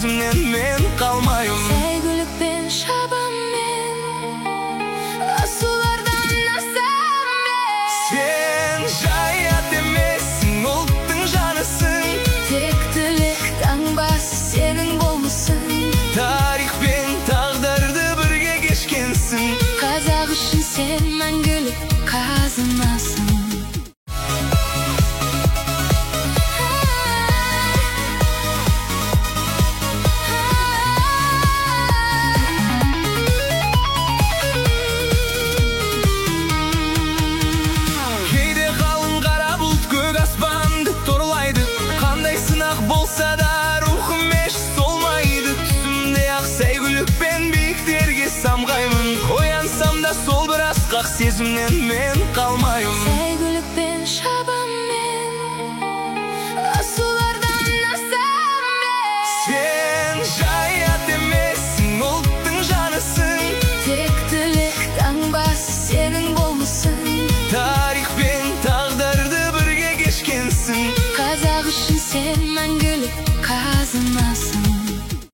сезімнен мен қалмаймын. Сәйгүлік пен шабанмен асулардан асам мен. Сен жаят емессің, ұлттың жанысың. Тектілік таңбасы сенің болмысың. Тарих пен тағдырды бірге кешкенсің. Қазақ үшін сен мәңгілік қазынасың. Кейде қалың қара бұлт көк аспанды торлайды. Қандай сынақ болса да рухым еш солмайды. Түсімде ақ сәйгүлік пен биіктерге самғаймын. Оянсам да сол бір асқақ сезімнен мен қалмаймын.